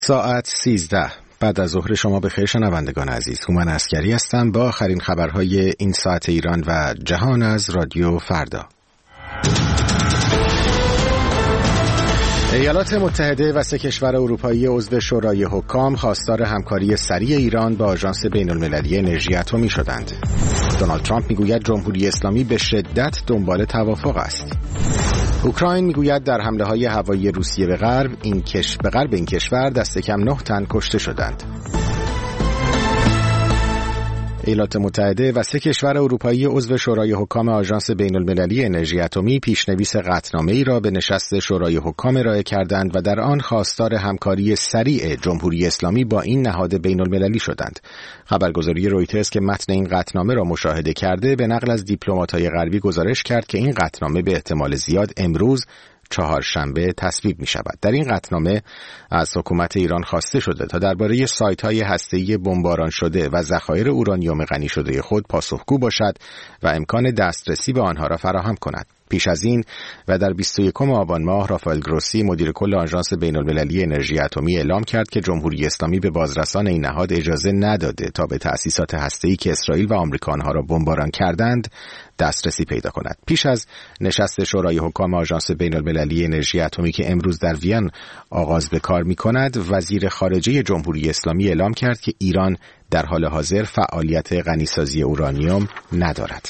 ساعت 13 بعد از ظهر شما بخیر شنوندگان عزیز. هومن عسکری هستم با آخرین خبرهای این ساعت ایران و جهان از رادیو فردا. ایالات متحده و 3 کشور اروپایی عضو شورای حکام خواستار همکاری سریع ایران با آژانس بین‌المللی انرژی اتمی شدند. دونالد ترامپ میگوید جمهوری اسلامی به شدت دنبال توافق است. اوکراین میگوید در حمله‌های هوایی روسیه به غرب این کشور دست کم 9 تن کشته شدند. ایالات متحده و 3 کشور اروپایی عضو شورای حکام آژانس بین‌المللی انرژی اتمی پیشنویس قطعنامه‌ای را به نشست شورای حکام ارائه کردند و در آن خواستار همکاری سریع جمهوری اسلامی با این نهاد بین‌المللی شدند. خبرگزاری رویترز که متن این قطعنامه را مشاهده کرده به نقل از دیپلمات‌های غربی گزارش کرد که این قطعنامه به احتمال زیاد امروز چهارشنبه تصویب می شود. در این قطعنامه از حکومت ایران خواسته شده تا درباره سایت‌های هسته‌ای بمباران شده و ذخایر اورانیوم غنی شده خود پاسخگو باشد و امکان دسترسی به آنها را فراهم کند. پیش از این و در 21 آبان ماه رافائل گروسی مدیر کل آژانس بین‌المللی انرژی اتمی اعلام کرد که جمهوری اسلامی به بازرسان این نهاد اجازه نداده تا به تأسیسات هسته‌ای که اسرائیل و آمریکا آنها را بمباران کردند دسترسی پیدا کند. پیش از نشست شورای حکام آژانس بین‌المللی انرژی اتمی که امروز در وین آغاز به کار می‌کند، وزیر خارجه جمهوری اسلامی اعلام کرد که ایران در حال حاضر فعالیت غنیسازی اورانیوم ندارد.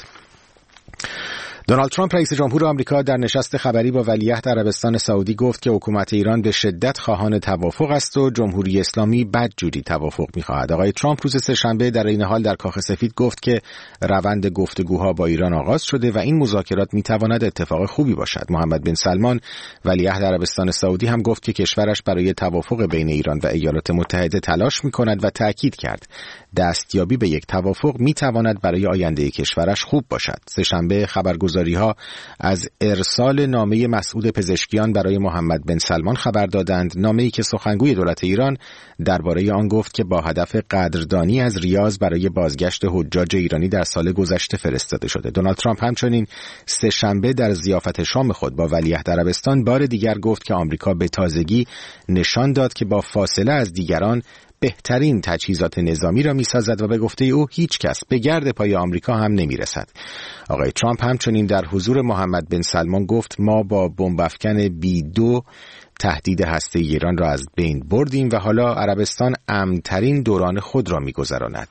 دونالد ترامپ رئیس جمهور آمریکا در نشست خبری با ولیعهد عربستان سعودی گفت که حکومت ایران به شدت خواهان توافق است و جمهوری اسلامی بدجوری توافق می‌خواهد. آقای ترامپ روز سه‌شنبه در این حال در کاخ سفید گفت که روند گفتگوها با ایران آغاز شده و این مذاکرات می‌تواند اتفاق خوبی باشد. محمد بن سلمان ولیعهد عربستان سعودی هم گفت که کشورش برای توافق بین ایران و ایالات متحده تلاش می‌کند و تأکید کرد دستیابی به یک توافق می‌تواند برای آینده کشورش خوب باشد. سه‌شنبه خبرگزاری‌ها از ارسال نامه مسعود پزشکیان برای محمد بن سلمان خبر دادند، نامه‌ای که سخنگوی دولت ایران درباره آن گفت که با هدف قدردانی از ریاض برای بازگشت حجاج ایرانی در سال گذشته فرستاده شده. دونالد ترامپ همچنین سه‌شنبه در ضیافت شام خود با ولیعهد عربستان بار دیگر گفت که آمریکا به تازگی نشان داد که با فاصله از دیگران بهترین تجهیزات نظامی را می‌سازد و به گفته او هیچ کس به گرد پای آمریکا هم نمی‌رسد. آقای ترامپ همچنین در حضور محمد بن سلمان گفت ما با بمب‌افکن B2 تهدید هسته‌ای ایران را از بین بردیم و حالا عربستان امن‌ترین دوران خود را می‌گذراند.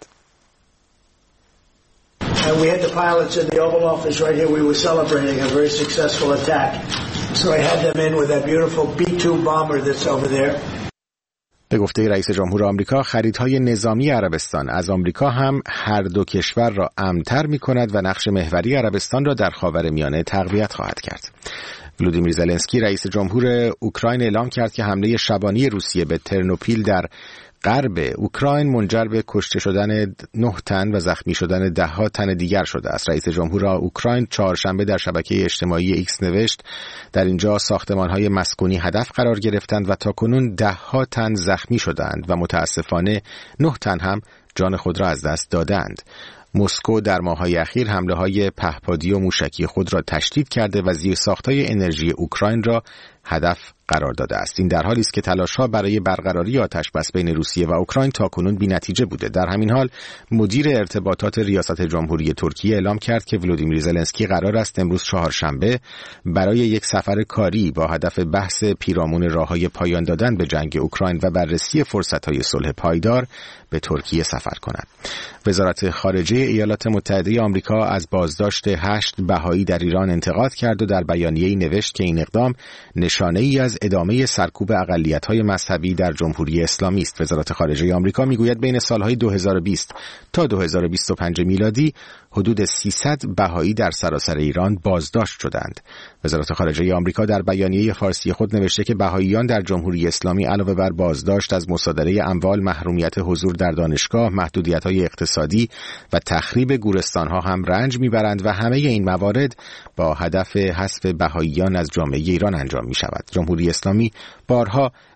We had the pilots in the Oval Office right here. We were celebrating a very successful attack. So I had them in with that beautiful B2 bomber that's over there. به گفته رئیس جمهور آمریکا خریدهای نظامی عربستان از آمریکا هم هر دو کشور را امن‌تر می‌کند و نقش محوری عربستان را در خاورمیانه تقویت خواهد کرد. ولودیمیر زلنسکی رئیس جمهور اوکراین اعلام کرد که حمله شبانی روسیه به ترنوپیل در غرب اوکراین منجر به کشته شدن 9 تن و زخمی شدن 10 تن دیگر شده است. رئیس جمهور اوکراین چهارشنبه در شبکه اجتماعی ایکس نوشت در اینجا ساختمان‌های مسکونی هدف قرار گرفتند و تاکنون 10 تن زخمی شدند و متاسفانه 9 تن هم جان خود را از دست دادند. مسکو در ماه‌های اخیر حمله‌های پهپادی و موشکی خود را تشدید کرده و زیرساخت‌های انرژی اوکراین را هدف قرار داده است. این در حالی است که تلاش‌ها برای برقراری آتش‌بس بین روسیه و اوکراین تاکنون بی‌نتیجه بوده. در همین حال مدیر ارتباطات ریاست جمهوری ترکیه اعلام کرد که ولودیمیر زلنسکی قرار است امروز چهارشنبه برای یک سفر کاری با هدف بحث پیرامون راه‌های پایان دادن به جنگ اوکراین و بررسی فرصت‌های صلح پایدار به ترکیه سفر کند. وزارت خارجه ایالات متحده آمریکا از بازداشت 8 بهایی در ایران انتقاد کرد و در بیانیه‌ای نوشت که این اقدام نشانه‌ای از ادامه سرکوب اقلیت‌های مذهبی در جمهوری اسلامی است. وزارت خارجه آمریکا میگوید بین سالهای 2020 تا 2025 میلادی حدود 300 بهایی در سراسر ایران بازداشت شدند. وزارت خارجه آمریکا در بیانیه فارسی خود نوشته که بهاییان در جمهوری اسلامی علاوه بر بازداشت از مصادره اموال، محرومیت حضور در دانشگاه، محدودیت‌های اقتصادی و تخریب گورستان‌ها هم رنج می‌برند و همه این موارد با هدف حذف بهاییان از جامعه ایران انجام می‌شود. جمهوری اسلامی بارها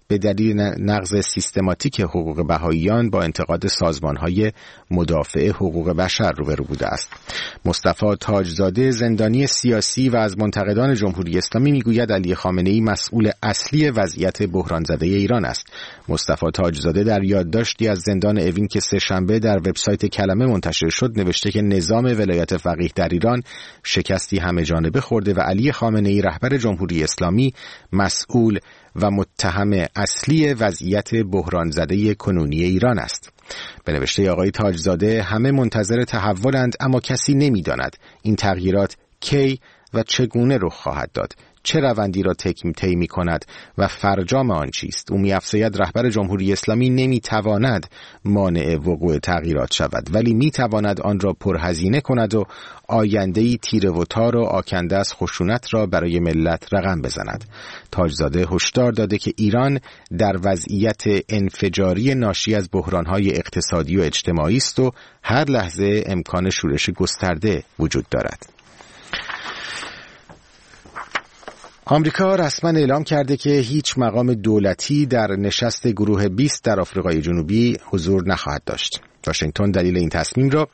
به دلیل نقض سیستماتیک حقوق بهائیان با انتقاد سازمان‌های مدافع حقوق بشر روبرو بوده است. مصطفی تاجزاده زندانی سیاسی و از منتقدان جمهوری اسلامی میگوید علی خامنه‌ای مسئول اصلی وضعیت بحران زده ایران است. مصطفی تاجزاده در یادداشتی از زندان اوین که سه‌شنبه در وبسایت کلمه منتشر شد نوشته که نظام ولایت فقیه در ایران شکستی همه‌جانبه خورده و علی خامنه‌ای رهبر جمهوری اسلامی مسئول و متهم اصلی وضعیت بحران زده کنونی ایران است. به نوشته آقای تاجزاده همه منتظر تحولند، اما کسی نمی‌داند این تغییرات کی و چگونه رخ خواهد داد، چه روندی را طی می‌کند و فرجام آن چیست. او می‌افزاید رهبر جمهوری اسلامی نمی‌تواند مانع وقوع تغییرات شود، ولی می‌تواند آن را پرهزینه کند و آینده‌ای تیره و تار و آکنده از خشونت را برای ملت رقم بزند. تاجزاده هشدار داده که ایران در وضعیت انفجاری ناشی از بحران‌های اقتصادی و اجتماعی است و هر لحظه امکان شورش گسترده وجود دارد. آمریکا رسما اعلام کرده که هیچ مقام دولتی در نشست گروه 20 در آفریقای جنوبی حضور نخواهد داشت. واشنگتن دلیل این تصمیم را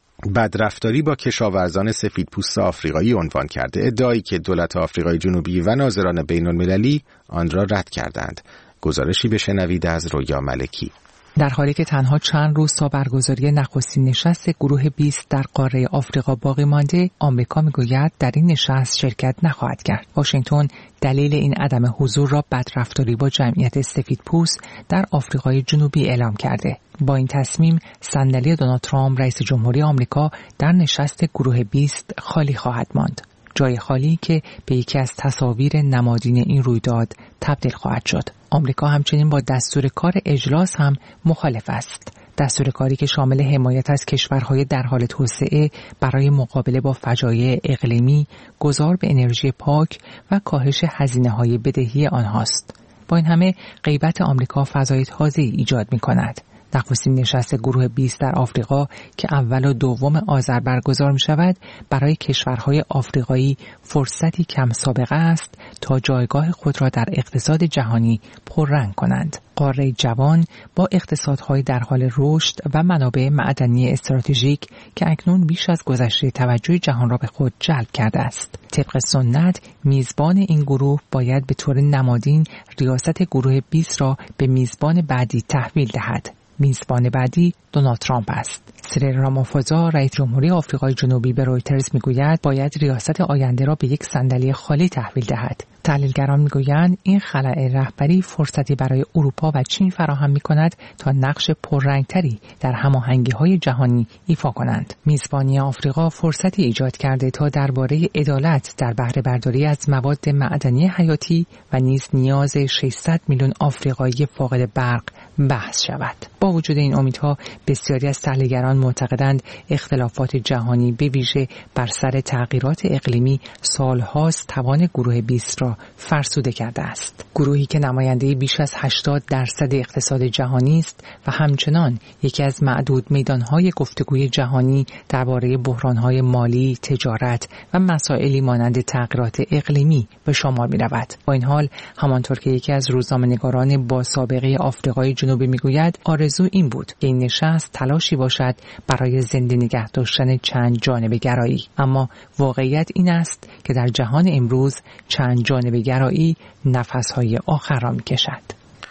بدرفتاری با کشاورزان سفیدپوست آفریقایی عنوان کرده، ادعایی که دولت آفریقای جنوبی و ناظران بین‌المللی آن را رد کردند. گزارشی بشنوید از رویا ملکی. در حالی که تنها چند روز تا برگزاری نخستین نشست گروه 20 در قاره آفریقا باقی مانده، آمریکا میگوید در این نشست شرکت نخواهد کرد. واشنگتن دلیل این عدم حضور را بدرفتاری با جمعیت سفیدپوست در آفریقای جنوبی اعلام کرده. با این تصمیم صندلی دونالد ترامپ رئیس جمهوری آمریکا در نشست گروه 20 خالی خواهد ماند. جای خالی که به یکی از تصاویر نمادین این رویداد تبدیل خواهد شد. آمریکا همچنین با دستور کار اجلاس هم مخالف است. دستور کاری که شامل حمایت از کشورهای در حال توسعه برای مقابله با فجایع اقلیمی، گذار به انرژی پاک و کاهش هزینه‌های بدهی آنهاست. با این همه غیبت آمریکا فضای تازه‌ای ایجاد می‌کند. نخستین نشست گروه 20 در آفریقا که اول و دوم آذر برگزار می شود برای کشورهای آفریقایی فرصتی کم سابقه است تا جایگاه خود را در اقتصاد جهانی پررنگ کنند. قاره جوان با اقتصادهای در حال رشد و منابع معدنی استراتژیک که اکنون بیش از گذشته توجه جهان را به خود جلب کرده است. طبق سنت میزبان این گروه باید به طور نمادین ریاست گروه 20 را به میزبان بعدی تحویل دهد. میزبان بعدی دونالد ترامپ است. سیریل رامافوزا رئیس جمهوری آفریقای جنوبی به رویترز میگوید باید ریاست آینده را به یک صندلی خالی تحویل دهد. تحلیلگران میگویند این خلأ رهبری فرصتی برای اروپا و چین فراهم میکند تا نقش پررنگتری در هماهنگی‌های جهانی ایفا کنند. میزبانی آفریقا فرصتی ایجاد کرده تا درباره عدالت در بهره برداری از مواد معدنی حیاتی و نیز نیاز 600 میلیون آفریقایی فاقد برق بحث شود. با وجود این امیدها بسیاری از تحلیلگران معتقدند اختلافات جهانی به ویژه بر سر تغییرات اقلیمی سالهاست توان گروه 20 را فرسوده کرده است. گروهی که نماینده بیش از 80% اقتصاد جهانی است و همچنان یکی از معدود میدانهای گفتگوی جهانی درباره بحرانهای مالی، تجارت و مسائلی مانند تغییرات اقلیمی به شمار می رود. با این حال همانطور که یکی از روزنامه‌نگاران با سابقه آفریقای جنوبی میگوید آرزو این بود که این نشست تلاشی باشد برای زنده نگه داشتن چند جانبه گرایی، اما واقعیت این است که در جهان امروز چند جانبه گرایی نفسهای آخر را میکشد.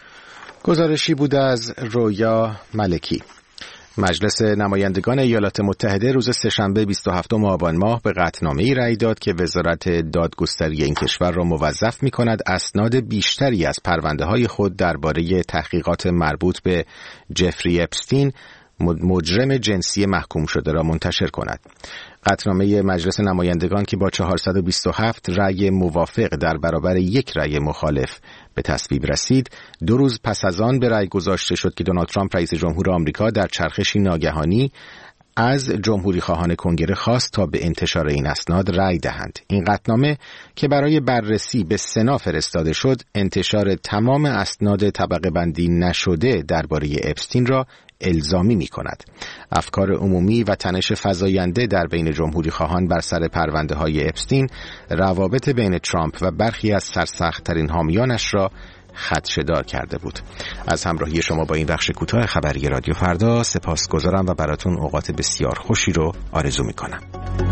گزارشی بود از رویا ملکی. مجلس نمایندگان ایالات متحده روز سه‌شنبه 27 آبان ماه به قطعنامه‌ای رأی داد که وزارت دادگستری این کشور را موظف می‌کند اسناد بیشتری از پرونده‌های خود درباره تحقیقات مربوط به جفری اپستین مجرم جنسی محکوم شده را منتشر کند. قطعنامه مجلس نمایندگان که با 427 رأی موافق در برابر یک رأی مخالف به تصویب رسید، 2 روز پس از آن به رأی گذاشته شد که دونالد ترامپ رئیس جمهور آمریکا در چرخشی ناگهانی از جمهوری خواهان کنگره خواست تا به انتشار این اسناد رأی دهند. این قطعنامه که برای بررسی به سنا فرستاده شد، انتشار تمام اسناد طبقه بندی نشده درباره اپستین را الزامی می کند. افکار عمومی و تنش فزاینده در بین جمهوری خواهان بر سر پرونده های اپستین روابط بین ترامپ و برخی از سرسخت‌ترین حامیانش را خدشه‌دار کرده بود. از همراهی شما با این بخش کوتاه خبری رادیو فردا سپاسگزارم و براتون اوقات بسیار خوشی رو آرزو میکنم.